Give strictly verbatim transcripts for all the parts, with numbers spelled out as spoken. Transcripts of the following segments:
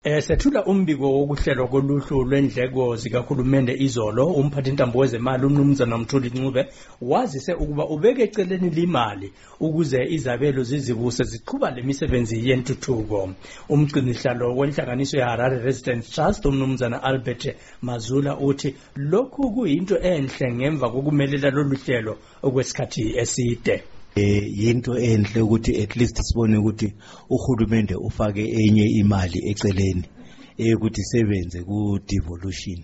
Eh sethula umbiko wokuhlelwa koluhlu lwendleko zikahulumende izolo umphathintambo wezemali umnumzana Mthuli Ncube wazise ukuba ubeke eceleni limali ukuze izabelo zizibuse ziqhuba lemisebenzi yentuthuko. Umgcinihlalo wenhlanganiso yeHarare Residents Trust umnumzana Albert Mazula uthi lokhu kuyinto enhle ngemva kokumelela loluhlelo okwesikhathi eside. Eh yinto enhle ukuthi at least sibone ukuthi uhulumende ufake enye imali eceleni ukuthi sebenze ku devolution.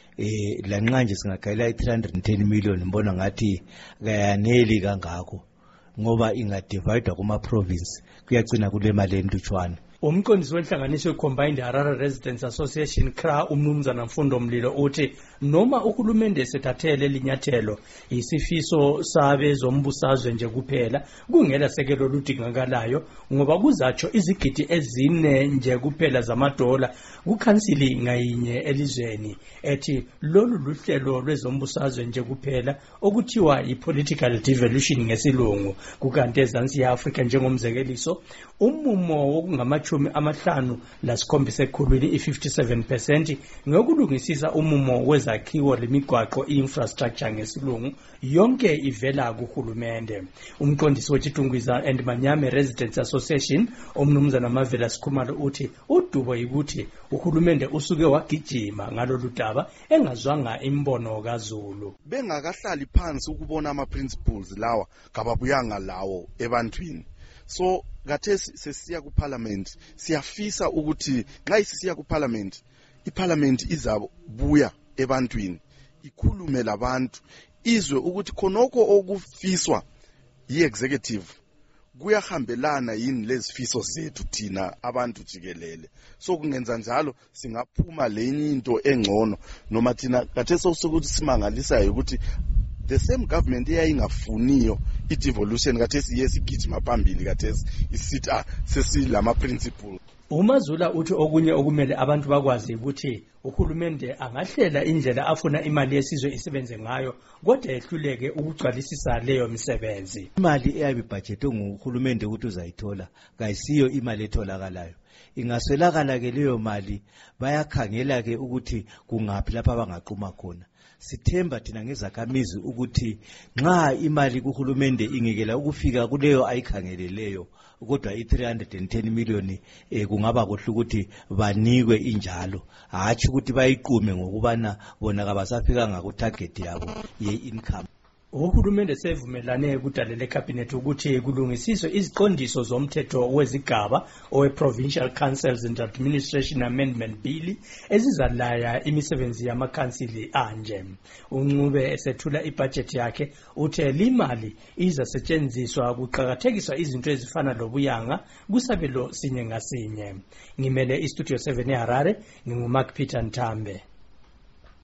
Eh lanxa nje singakhala three hundred ten million mbona ngathi kayaneli kangako ngoba ingadivide kuma province kuyagcina kule mali entutshwana. Umqondisi wenhlanganiso ye-Combined Harare Residents Association C R A umnumzana Mfundo Mlilo uthi noma uhulumende sethathele linyathelo isifiso sabe zombusazwe nje kuphela kungela sekelo ludingakalayo ngoba kuzatsho izigidi ezine nje kuphela zamadola kukhansili ngayinye elizweni ethi lolu luhlelo lwezombusazwe nje kuphela okuthiwa i-political devolution ngesilungu kukanti eZansi Africa njengomzekeliso umumo wokungamathi amahlanu lasikhombisa ekhulwini i-fifty-seven percent ngokulungisisa umumo wezakhiwo lemigwaqo infrastructure ngesilungu yonke ivela kuhulumende. Umqondisi weChitungwiza and Manyame Residents Association umnumzana Mavela Sikhumalo uthi udubo ukuthi uhulumende usuke wagijima ngalolu daba engazwanga imbono kaZulu. Bengakahlali phansi ukubona ama principles lawa kababuyanga lawo ebantwini. So gathesi sesiya ku parliament siyafisa ukuthi nxa sisiya ku parliament iparliament izabuya ebantwini ikhulume labantu izwe ukuthi khonoko okufiswa yi-executive kuyahambelana yini lezifiso zethu thina abantu jikelele. So kungenza njalo singaphuma lenye into engcono noma thina gathesi sokuthi simangalisa ukuthi the same government eyayingafuniyo i-devolution kathesi yesigijima phambili kathesi isithi ah sesilama principle. uMazula uthi okunye okumele abantu bakwazi ukuthi uhulumende angahlela indlela afuna imali yesizwe isebenze ngayo kodwa ehluleke ukugcwalisisa leyo misebenzi. Imali eyabibudgetwe nguhulumende ukuthi uzayithola kayisiyo imali etholakalayo. Ingaswelakala ke leyo mali bayakhangela ke ukuthi kungaphi lapha abangaqhuma khona. Sithemba thina ngezakhamizi ukuthi nxa imali kuhulumende ingekela ukufika kuleyo ayikhangeleleyo kodwa i-three hundred ten million eh kungaba kuhle ukuthi banikwe injalo hathi ukuthi bayiqume ngokubana bona kabasafika ngaku target yabo ye-income. Uhulumende sevumelane kudalela ecabinet ukuthi kulungisiswe iziqondiso zomthetho wezigaba owe Provincial Councils and Administration Amendment Bill ezizalaya imisebenzi yamakhansili anje. Uncube esethula ibudget yakhe uthe limali izasetshenziswa kuqhakathekiswa izinto ezifana lobuyanga kusabelo sinye ngasinye. Ngimele iStudio seven eHarare nginguMark Peter Ntambe.